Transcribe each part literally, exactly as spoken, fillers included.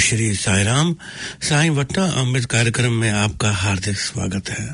श्री साईं राम। साईं वट्टा अमृत कार्यक्रम में आपका हार्दिक स्वागत है।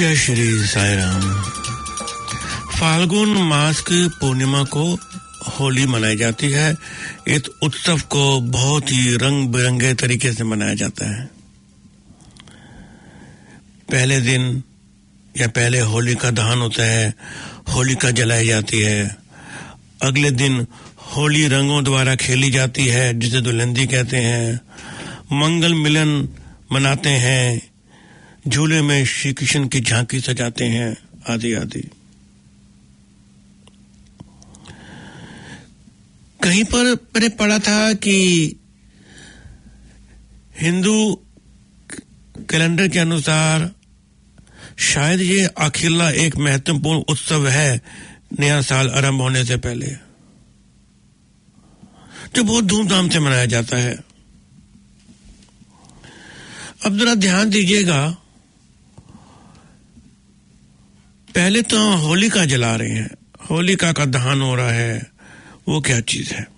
जय श्री साई राम। फाल्गुन मास की पूर्णिमा को होली मनाई जाती है। इस उत्सव को बहुत ही रंग बिरंगे तरीके से मनाया जाता है। पहले दिन या पहले होलिका दहन होता है, होलिका जलाई जाती है। अगले दिन होली रंगों द्वारा खेली जाती है, जिसे दुल्हनदी कहते हैं। मंगल मिलन मनाते हैं, झूले में श्री कृष्ण की झांकी सजाते हैं, आदि आदि। कहीं पर मैंने पढ़ा था कि हिंदू कैलेंडर के अनुसार शायद ये अखिला एक महत्वपूर्ण उत्सव है नया साल आरंभ होने से पहले, जो बहुत धूमधाम से मनाया जाता है। अब जरा ध्यान दीजिएगा, पहले तो होलिका जला रहे हैं, होलिका का दहन हो रहा है। वो क्या चीज है?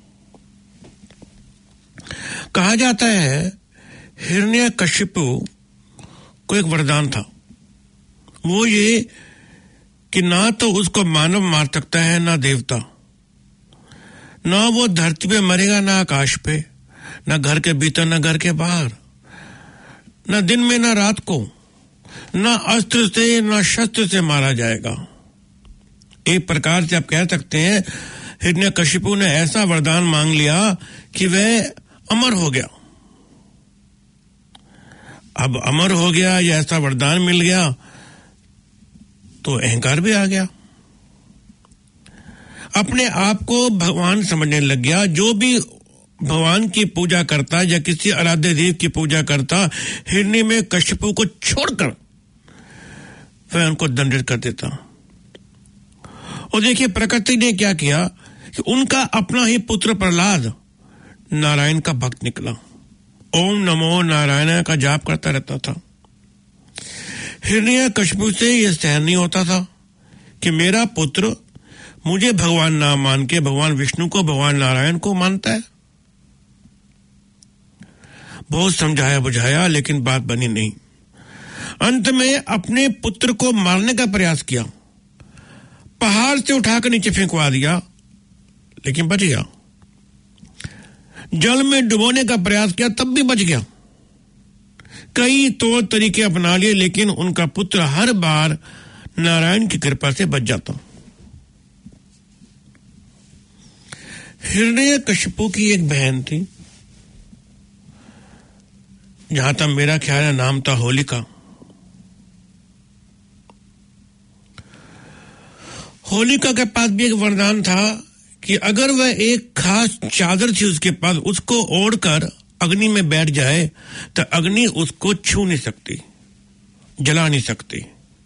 कहा जाता है हिरण्यकशिपु को एक वरदान था। वो ये कि ना तो उसको मानव मार सकता है, ना देवता। ना वो धरती पे मरेगा, ना आकाश पे, ना घर के भीतर, ना घर के बाहर, ना दिन में, ना रात को, ना अस्त्र से, ना शस्त्र से मारा जाएगा। एक प्रकार से आप कह सकते हैं हिरण्यकशिपु ने ऐसा वरदान मांग लिया कि वह अमर हो गया। अब अमर हो गया या ऐसा वरदान मिल गया तो अहंकार भी आ गया, अपने आप को भगवान समझने लग गया। जो भी भगवान की पूजा करता या किसी आराध्य देव की पूजा करता, हिरण्य में कश्यपु को छोड़कर वह उनको दंडित कर देता। और देखिए प्रकृति ने क्या किया कि उनका अपना ही पुत्र प्रहलाद नारायण का भक्त निकला, ओम नमो नारायण का जाप करता रहता था। हिरण्यकशिपु से यह सहन नहीं होता था कि मेरा पुत्र मुझे भगवान ना मान के भगवान विष्णु को, भगवान नारायण को मानता है। बहुत समझाया बुझाया, लेकिन बात बनी नहीं। अंत में अपने पुत्र को मारने का प्रयास किया, पहाड़ से उठाकर नीचे फेंकवा दिया, लेकिन बच गया। जल में डुबोने का प्रयास किया, तब भी बच गया। कई तौर तरीके अपना लिए, लेकिन उनका पुत्र हर बार नारायण की कृपा से बच जाता। हिरण्यकशिपु की एक बहन थी, जहां तक मेरा ख्याल है नाम था होलिका। होलिका के पास भी एक वरदान था कि अगर वह एक खास चादर थी उसके पास, उसको ओढ़कर अग्नि में बैठ जाए तो अग्नि उसको छू नहीं सकती, जला नहीं सकती।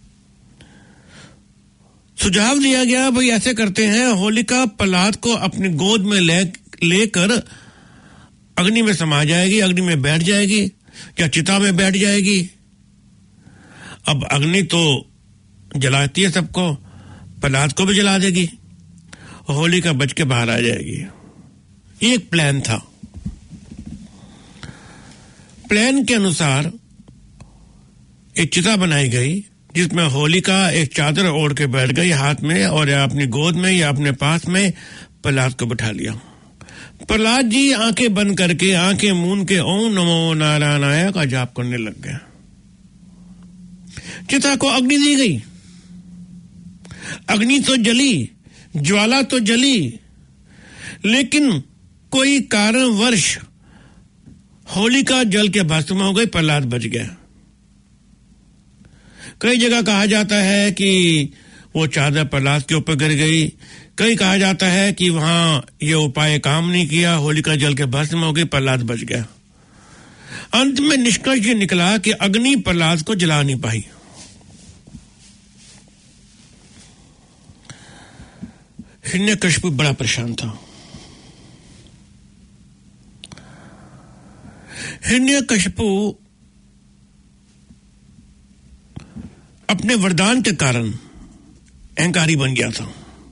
सुझाव दिया गया, भाई ऐसे करते हैं, होलिका प्रहलाद को अपनी गोद में ले लेकर अग्नि में समा जाएगी, अग्नि में बैठ जाएगी या चिता में बैठ जाएगी। अब अग्नि तो जलाती है सबको, प्रहलाद को भी जला देगी, होलिका बच के बाहर आ जाएगी। ये एक प्लान था। प्लान के अनुसार एक चिता बनाई गई, जिसमें होलिका एक चादर ओढ़ के बैठ गई हाथ में, और या अपनी गोद में या अपने पास में प्रहलाद को बिठा लिया। प्रहलाद जी आंखें बंद करके, आंखें मूंद के ओम नमो नारायणाय का जाप करने लग गया। चिता को अग्नि दी गई, अग्नि तो जली, ज्वाला तो जली, लेकिन कोई कारणवश होलिका जल के भस्म हो गई, प्रहलाद बच गया। कई जगह कहा जाता है कि वो चादर प्रहलाद के ऊपर गिर गई, कई कहा जाता है कि वहां ये उपाय काम नहीं किया, होलिका जल के भस्म हो गई, प्रहलाद बच गया। अंत में निष्कर्ष ये निकला कि अग्नि प्रहलाद को जला नहीं पाई। हिरण्यकशिपु बड़ा परेशान था। हिरण्यकशिपु अपने वरदान के कारण अहंकारी बन गया था।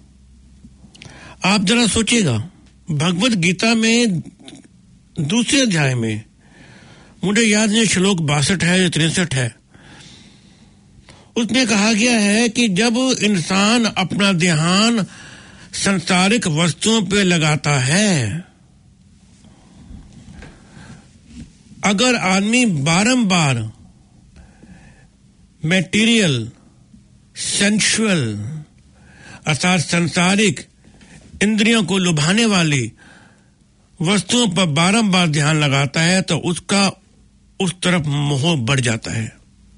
आप जरा सोचिएगा, भगवत गीता में दूसरे अध्याय में, मुझे याद नहीं श्लोक बासठ है या तिरसठ है, उसमें कहा गया है कि जब इंसान अपना ध्यान सांसारिक वस्तुओं पे लगाता है, अगर आदमी बारंबार मैटीरियल, सेंसुअल अर्थात सांसारिक इंद्रियों को लुभाने वाली वस्तुओं पर बारंबार ध्यान लगाता है तो उसका उस तरफ मोह बढ़ जाता है।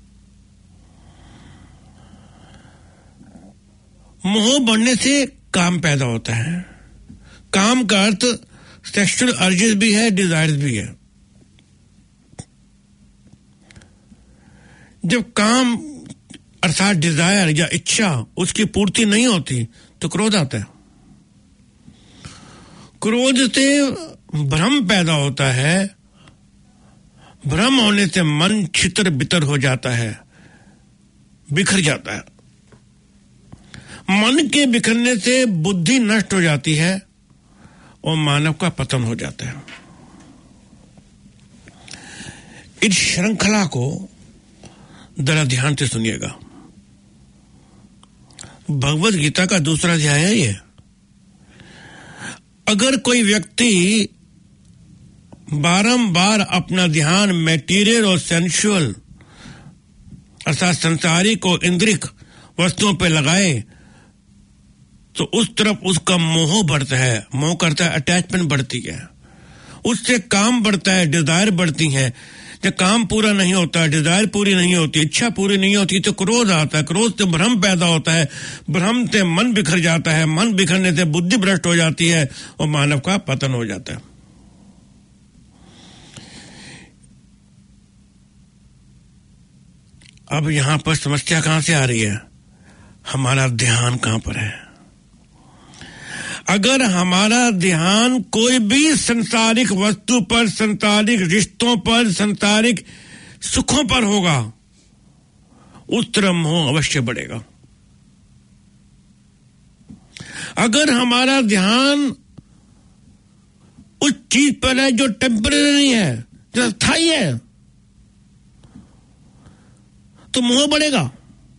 मोह बढ़ने से काम पैदा होता है। काम का अर्थ सेक्सुअल अर्जेस भी है, डिजायर्स भी है। जब काम अर्थात डिजायर या इच्छा उसकी पूर्ति नहीं होती तो क्रोध आता है। क्रोध से भ्रम पैदा होता है। भ्रम होने से मन छितर बितर हो जाता है, बिखर जाता है। मन के बिखरने से बुद्धि नष्ट हो जाती है और मानव का पतन हो जाता है। इस श्रृंखला को जरा ध्यान से सुनिएगा। भगवत गीता का दूसरा अध्याय है ये। अगर कोई व्यक्ति बारंबार अपना ध्यान मैटीरियल और सेंसुअल अर्थात संसारिक और इंद्रिक वस्तुओं पर लगाए तो उस तरफ उसका मोह बढ़ता है। मोह करता है, अटैचमेंट बढ़ती है, उससे काम बढ़ता है, डिजायर बढ़ती है। जब काम पूरा नहीं होता, डिजायर पूरी नहीं होती, इच्छा पूरी नहीं होती तो क्रोध आता है। क्रोध से भ्रम पैदा होता है, भ्रम से मन बिखर जाता है, मन बिखरने से बुद्धि भ्रष्ट हो जाती है और मानव का पतन हो जाता है। अब यहां पर समस्या कहां से आ रही है? हमारा ध्यान कहां पर है? अगर हमारा ध्यान कोई भी संसारिक वस्तु पर, संसारिक रिश्तों पर, संसारिक सुखों पर होगा, उस तरह मोह अवश्य बढ़ेगा। अगर हमारा ध्यान उस चीज पर है जो टेम्परेरी है, जो स्थायी है, तो मोह बढ़ेगा,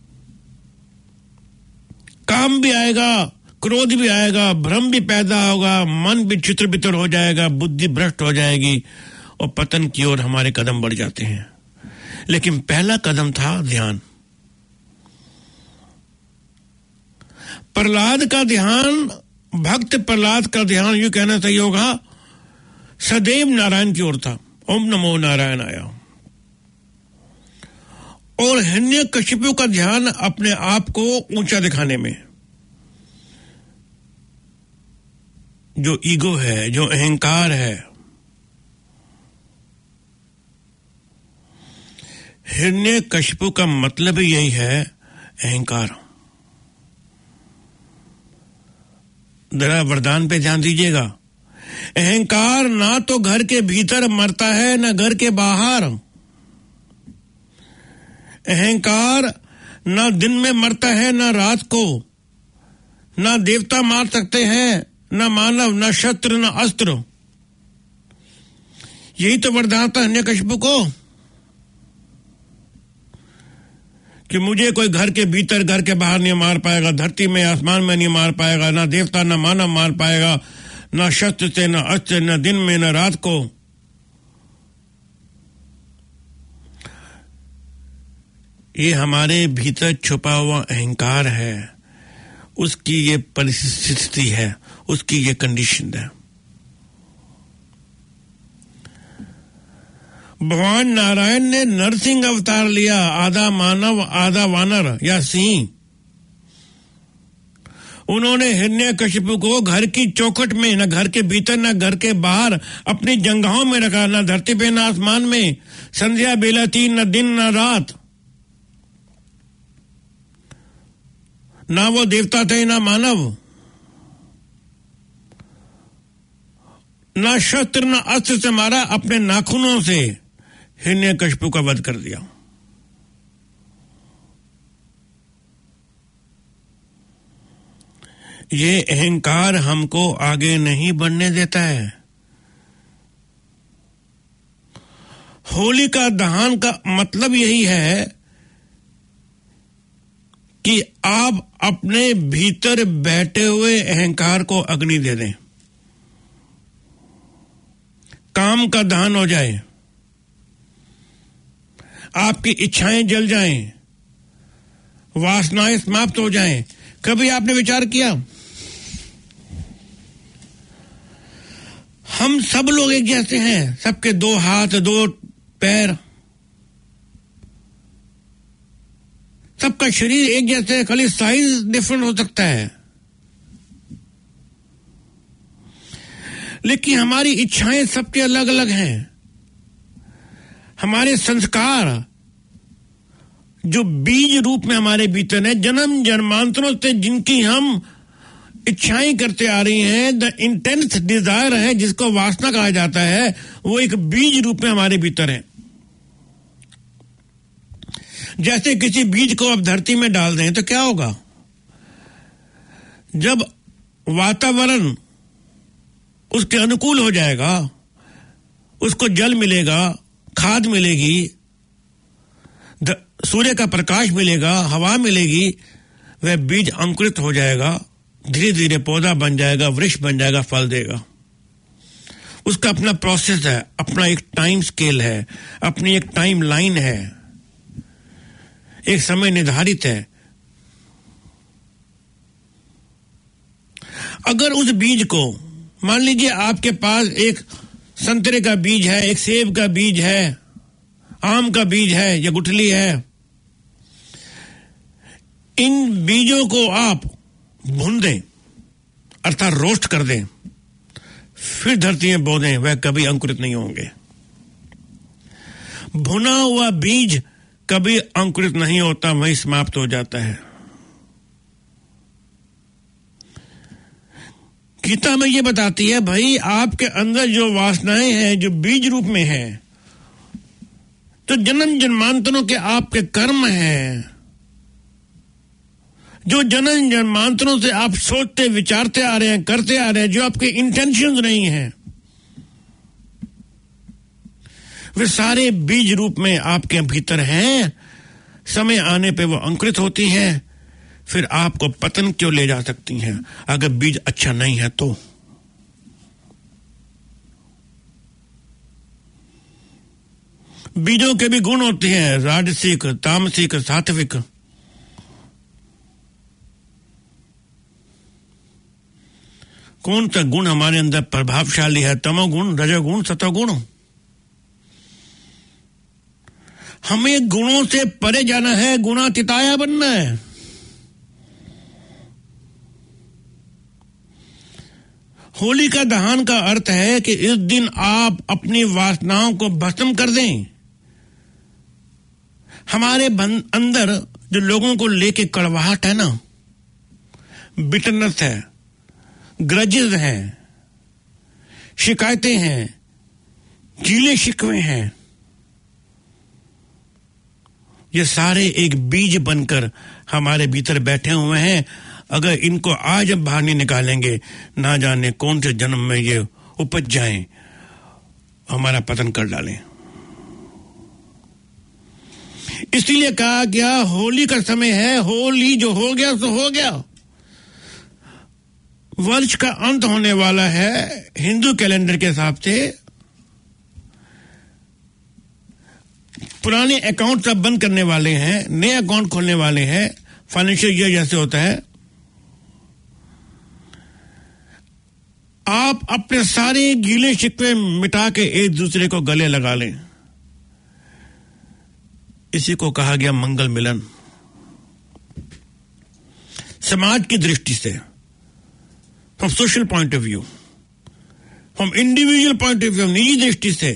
काम भी आएगा, क्रोध भी आएगा, भ्रम भी पैदा होगा, मन भी चित्र बितर हो जाएगा, बुद्धि भ्रष्ट हो जाएगी और पतन की ओर हमारे कदम बढ़ जाते हैं। लेकिन पहला कदम था ध्यान। प्रहलाद का ध्यान, भक्त प्रहलाद का ध्यान यूं कहना चाहिए होगा, सदैव नारायण की ओर था। ओम नमो नारायण आया। और हिरण्यकशिपु का ध्यान अपने आप को ऊंचा दिखाने में। जो ईगो है, जो अहंकार है, हिरण्यकशिपु का मतलब ही यही है, अहंकार। जरा वरदान पे ध्यान दीजिएगा। अहंकार ना तो घर के भीतर मरता है ना घर के बाहर। अहंकार ना दिन में मरता है ना रात को। ना देवता मार सकते हैं, ना मानव, ना शस्त्र, ना अस्त्र। यही तो वरदान था हिरण्यकशिपु को कि मुझे कोई घर के भीतर, घर के बाहर नहीं मार पाएगा, धरती में, आसमान में नहीं मार पाएगा, ना देवता ना मानव मार पाएगा, ना शस्त्र से, ना अस्त्र, ना दिन में, ना रात को। ये हमारे भीतर छुपा हुआ अहंकार है, उसकी ये परिस्थिति है, उसकी ये कंडीशन है। भगवान नारायण ने नरसिंह अवतार लिया, आधा मानव आधा वानर या सिंह। उन्होंने हिरण्यकशिपु को घर की चौखट में, न घर के भीतर न घर के बाहर, अपनी जंगहों में रखा, न धरती पे न आसमान में, संध्या बेला थी, न दिन न रात। ना वो देवता थे ना मानव, ना शस्त्र ना अस्त्र से मारा, अपने नाखूनों से हिरण्यकशिपु का वध कर दिया। ये अहंकार हमको आगे नहीं बढ़ने देता है। होलिका दहन का मतलब यही है कि आप अपने भीतर बैठे हुए अहंकार को अग्नि दे दें, काम का दहन हो जाए, आपकी इच्छाएं जल जाएं, वासनाएं समाप्त हो जाएं। कभी आपने विचार किया हम सब लोग एक जैसे हैं, सबके दो हाथ, दो पैर, सबका शरीर एक जैसे है, खाली साइज डिफरेंट हो सकता है, लेकिन हमारी इच्छाएं सबके अलग अलग हैं। हमारे संस्कार जो बीज रूप में हमारे भीतर है, जन्म जन्मांतरों से जिनकी हम इच्छाएं करते आ रही हैं, द इंटेंस डिजायर है जिसको वासना कहा जाता है, वो एक बीज रूप में हमारे भीतर है। जैसे किसी बीज को आप धरती में डाल दें तो क्या होगा? जब वातावरण उसके अनुकूल हो जाएगा, उसको जल मिलेगा, खाद मिलेगी, सूर्य का प्रकाश मिलेगा, हवा मिलेगी, वह बीज अंकुरित हो जाएगा, धीरे धीरे पौधा बन जाएगा, वृक्ष बन जाएगा, फल देगा। उसका अपना प्रोसेस है, अपना एक टाइम स्केल है, अपनी एक टाइम लाइन है, एक समय निर्धारित है। अगर उस बीज को, मान लीजिए आपके पास एक संतरे का बीज है, एक सेब का बीज है, आम का बीज है या गुठली है, इन बीजों को आप भून दें, अर्थात रोस्ट कर दें, फिर धरती में बो दें, वह कभी अंकुरित नहीं होंगे। भुना हुआ बीज कभी अंकुरित नहीं होता, वही समाप्त हो जाता है। गीता में ये बताती है, भाई आपके अंदर जो वासनाएं हैं, जो बीज रूप में है, तो जन्म जन्मांतरों के आपके कर्म हैं, जो जन्म जन्मांतरों से आप सोचते विचारते आ रहे हैं, करते आ रहे हैं, जो आपके इंटेंशंस नहीं हैं, वे सारे बीज रूप में आपके भीतर हैं। समय आने पे वो अंकुरित होती हैं, फिर आपको पतन क्यों ले जा सकती हैं अगर बीज अच्छा नहीं है तो। बीजों के भी गुण होते हैं, राजसिक, तामसिक, सात्विक। कौन सा गुण हमारे अंदर प्रभावशाली है? तमोगुण, रजोगुण, सतोगुण। हमें गुणों से परे जाना है, गुणातीताया बनना है। होली का दहन का अर्थ है कि इस दिन आप अपनी वासनाओं को भस्म कर दें। हमारे अंदर जो लोगों को लेके कड़वाहट है ना, बिटरनेस है, ग्रजेस हैं, शिकायतें हैं, गीले शिकवे हैं, ये सारे एक बीज बनकर हमारे भीतर बैठे हुए हैं। अगर इनको आज हम बाहर नहीं निकालेंगे, ना जाने कौन से जन्म में ये उपज जाएं, हमारा पतन कर डालें। इसलिए कहा गया होली का समय है, होली जो हो गया सो हो गया। वर्ष का अंत होने वाला है हिंदू कैलेंडर के हिसाब से। पुराने अकाउंट सब बंद करने वाले हैं, नए अकाउंट खोलने वाले हैं। फाइनेंशियल ईयर जैसे होता है, आप अपने सारे गीले शिकवे मिटा के एक दूसरे को गले लगा लें। इसी को कहा गया मंगल मिलन। समाज की दृष्टि से, from social point of view, from individual point of view, निजी दृष्टि से,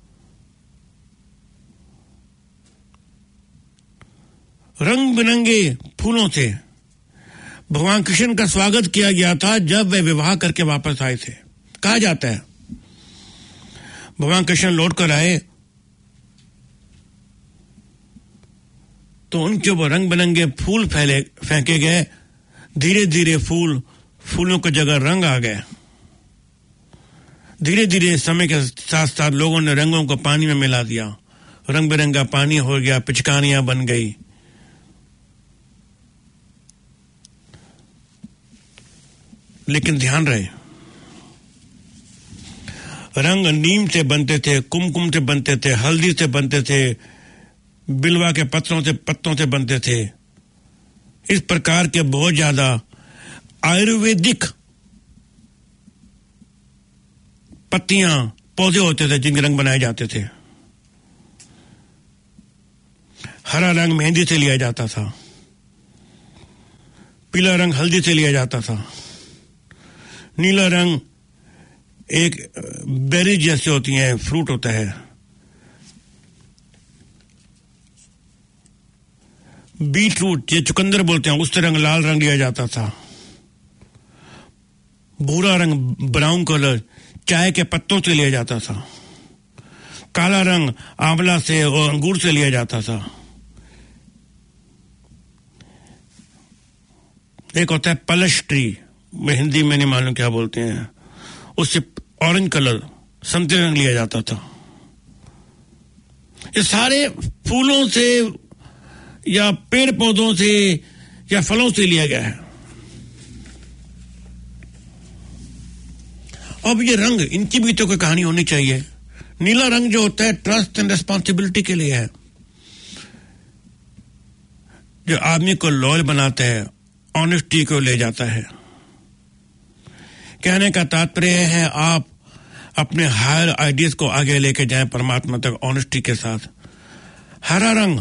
रंग बिरंगे फूलों से भगवान कृष्ण का स्वागत किया गया था जब वे विवाह करके वापस आए थे। कहा जाता है भगवान कृष्ण लौट कर आए तो उनके ऊपर रंग बिरंगे फूल फैले फेंके गए। धीरे धीरे फूल फूलों की जगह रंग आ गए। धीरे धीरे समय के साथ साथ लोगों ने रंगों को पानी में मिला दिया, रंग बिरंगा पानी हो गया, पिचकारियां बन गई। लेकिन ध्यान रहे, रंग नीम से बनते थे, कुमकुम से बनते थे, हल्दी से बनते थे, बिलवा के पत्तों से पत्तों से बनते थे। इस प्रकार के बहुत ज्यादा आयुर्वेदिक पत्तियां, पौधे होते थे जिनके रंग बनाए जाते थे। हरा रंग मेहंदी से लिया जाता था, पीला रंग हल्दी से लिया जाता था, नीला रंग एक बेरी जैसे होती हैं, फ्रूट होता है, बीट रूट ये चुकंदर बोलते हैं, उससे रंग लाल रंग लिया जाता था। भूरा रंग ब्राउन कलर चाय के पत्तों से लिया जाता था। काला रंग आंवला से और अंगूर से लिया जाता था। एक होता है पलश ट्री, मैं हिंदी में नहीं मालूम क्या बोलते हैं, उससे ऑरेंज कलर संतरे रंग लिया जाता था। ये सारे फूलों से या पेड़ पौधों से या फलों से लिया गया है। अब ये रंग, इनकी भी तो कोई कहानी होनी चाहिए। नीला रंग जो होता है ट्रस्ट एंड रिस्पॉन्सिबिलिटी के लिए है, जो आदमी को लॉयल बनाता है, ऑनेस्टी को ले जाता है। कहने का तात्पर्य है आप अपने हायर आइडियाज को आगे लेके जाएं परमात्मा तक ऑनेस्टी के साथ। हरा रंग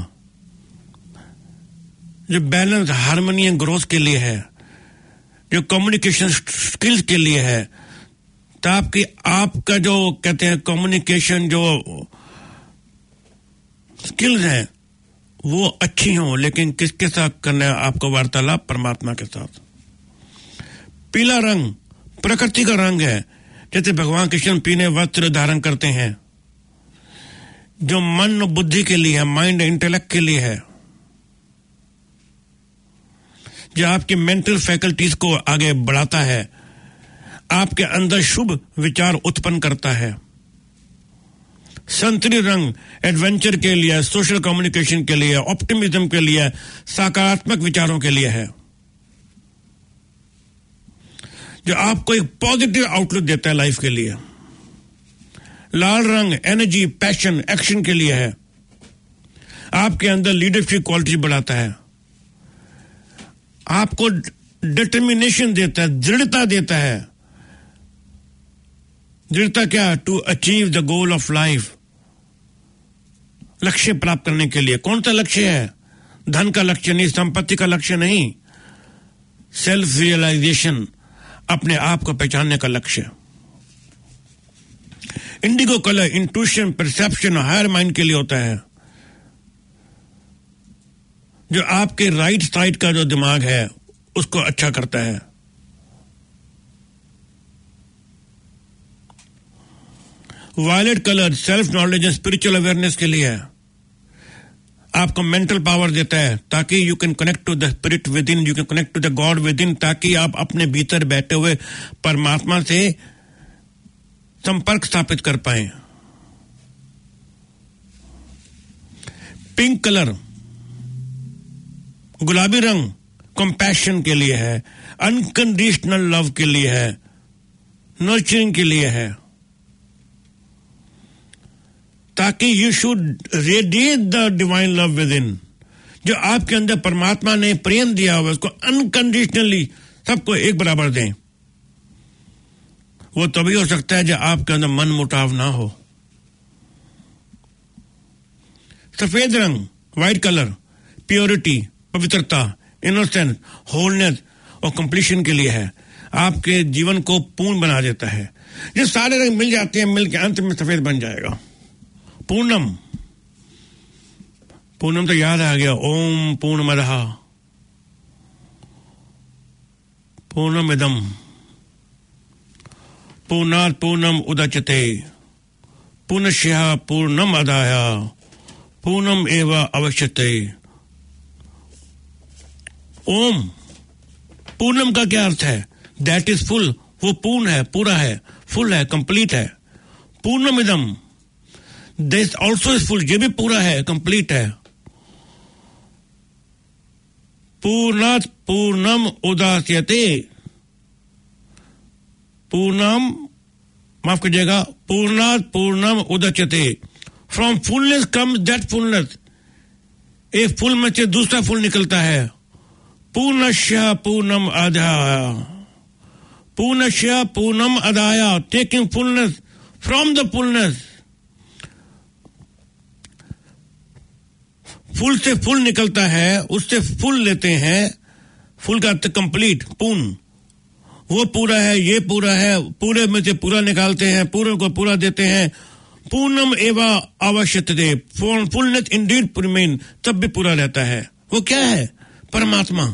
जो बैलेंस, हार्मनी एंड ग्रोथ के लिए है, जो कम्युनिकेशन स्किल्स के लिए है, तो आपकी आपका जो कहते हैं कम्युनिकेशन जो स्किल्स हैं वो अच्छी हों, लेकिन किसके साथ करना है आपको वार्तालाप? परमात्मा के साथ। पीला रंग प्रकृति का रंग है, जैसे भगवान कृष्ण पीले वस्त्र धारण करते हैं, जो मन और बुद्धि के लिए है, माइंड इंटेलेक्ट के लिए है, जो आपकी मेंटल फैकल्टीज को आगे बढ़ाता है, आपके अंदर शुभ विचार उत्पन्न करता है। संतरी रंग एडवेंचर के लिए, सोशल कम्युनिकेशन के लिए, ऑप्टिमिज्म के लिए, सकारात्मक विचारों के लिए है, जो आपको एक पॉजिटिव आउटलुक देता है लाइफ के लिए। लाल रंग एनर्जी, पैशन, एक्शन के लिए है, आपके अंदर लीडरशिप क्वालिटी बढ़ाता है, आपको डिटर्मिनेशन देता है, दृढ़ता देता है। दृढ़ता क्या? To achieve the goal of life, लक्ष्य प्राप्त करने के लिए। कौन सा लक्ष्य है? धन का लक्ष्य नहीं, संपत्ति का लक्ष्य नहीं, सेल्फ रियलाइजेशन, अपने आप को पहचानने का लक्ष्य। Indigo colour intuition, perception, higher mind के लिए होता है, जो आपके राइट साइड का जो दिमाग है उसको अच्छा करता है। Violet colour self knowledge and spiritual awareness के लिए है, आपको मेंटल पावर देता है ताकि you can connect to the spirit within, you can connect to the God within, ताकि आप अपने भीतर बैठे हुए परमात्मा से संपर्क स्थापित कर पाए। पिंक कलर गुलाबी रंग कंपैशन के लिए है, अनकंडीशनल लव के लिए है, नर्चरिंग के लिए है, ताकि you should radiate the divine love within, जो आपके अंदर परमात्मा ने प्रेम दिया हुआ उसको अनकंडीशनली सबको एक बराबर दें। वो तभी हो सकता है जब आपके अंदर मन मुटाव ना हो। सफेद रंग व्हाइट कलर प्योरिटी, पवित्रता, इनोसेंस, होलनेस और कंप्लीशन के लिए है, आपके जीवन को पूर्ण बना देता है। ये सारे रंग मिल जाते हैं, मिल के अंत में सफेद बन जाएगा। पूर्णम, पूर्णम तो याद आ गया, ओम पूर्णमदः पूर्णमिदं पूर्णात् पूर्णम उदच्यते पूर्णस्य पूर्णम आदाय पूर्णम एव अवशिष्यते। ओम पूर्णम का क्या अर्थ है? दैट इज फुल, वो पूर्ण है, पूरा है, फुल है, कंप्लीट है। पूर्णमिदम दिस ऑल्सो इज फुल, ये भी पूरा है, कंप्लीट है। पूर्णात् पूर्णम उदास्यते, पूर्णम, माफ कीजिएगा, पूर्णात पूर्णम उदच्यते, from fullness comes that fullness, एक फूल में से दूसरा फूल निकलता है। पूर्णस्य पूर्णम आदाय, पूर्णस्य पूर्णम आदाय, taking fullness from the fullness, फूल से फूल निकलता है, उससे फूल लेते हैं, फूल का अर्थ कंप्लीट, पूर्ण, वो पूरा है, ये पूरा है, पूरे में से पूरा निकालते हैं, पूरे को पूरा देते हैं। पूर्णम एवा आवश्यकते, फुलनेस इंडीड रिमेन, तब भी पूरा रहता है। वो क्या है? परमात्मा।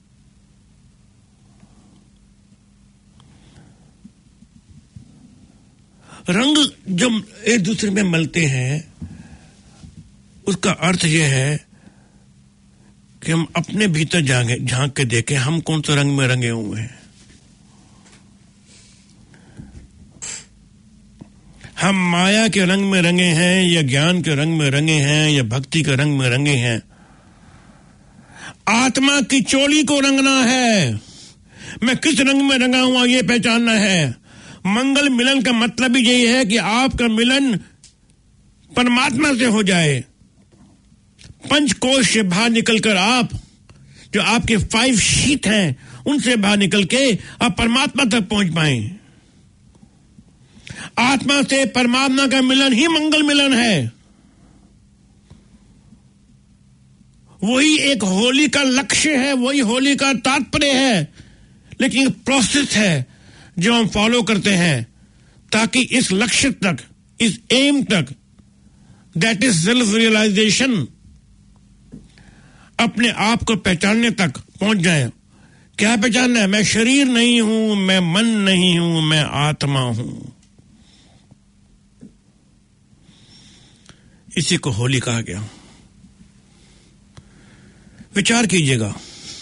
रंग जब एक दूसरे में मिलते हैं, उसका अर्थ यह है कि हम अपने भीतर जाएंगे, झांक के देखें हम कौन सा रंग में रंगे हुए हैं। हम माया के रंग में रंगे हैं या ज्ञान के रंग में रंगे हैं या भक्ति के रंग में रंगे हैं। आत्मा की चोली को रंगना है, मैं किस रंग में रंगा हुआ ये पहचानना है। मंगल मिलन का मतलब ही यही है कि आपका मिलन परमात्मा से हो जाए। पंचकोश से बाहर निकलकर आप, जो आपके फाइव शीत हैं, उनसे बाहर निकल के आप परमात्मा तक पहुंच पाए। आत्मा से परमात्मा का मिलन ही मंगल मिलन है। वही एक होली का लक्ष्य है, वही होली का तात्पर्य है, लेकिन प्रोसेस है जो हम फॉलो करते हैं ताकि इस लक्ष्य तक, इस एम तक, दैट इज सेल्फ रियलाइजेशन, अपने आप को पहचानने तक पहुंच जाए। क्या पहचानना है? मैं शरीर नहीं हूं, मैं मन नहीं हूं, मैं आत्मा हूं। इसी को होली कहा गया। विचार कीजिएगा,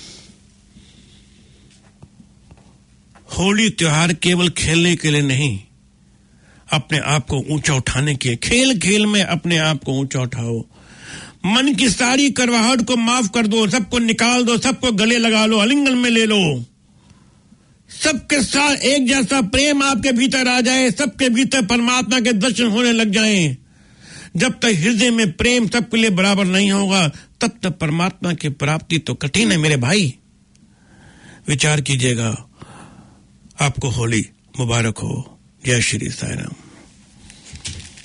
होली त्योहार केवल खेलने के लिए नहीं, अपने आप को ऊंचा उठाने के, खेल खेल में अपने आप को ऊंचा उठाओ। मन की सारी करवाहट को माफ कर दो, सबको निकाल दो, सबको गले लगा लो, आलिंगन में ले लो। सबके साथ एक जैसा प्रेम आपके भीतर आ जाए, सबके भीतर परमात्मा के दर्शन होने लग जाएं। जब तक हृदय में प्रेम सबके लिए बराबर नहीं होगा, तब तक परमात्मा की प्राप्ति तो कठिन है मेरे भाई। विचार कीजिएगा। आपको होली मुबारक हो। जय श्री साईं राम।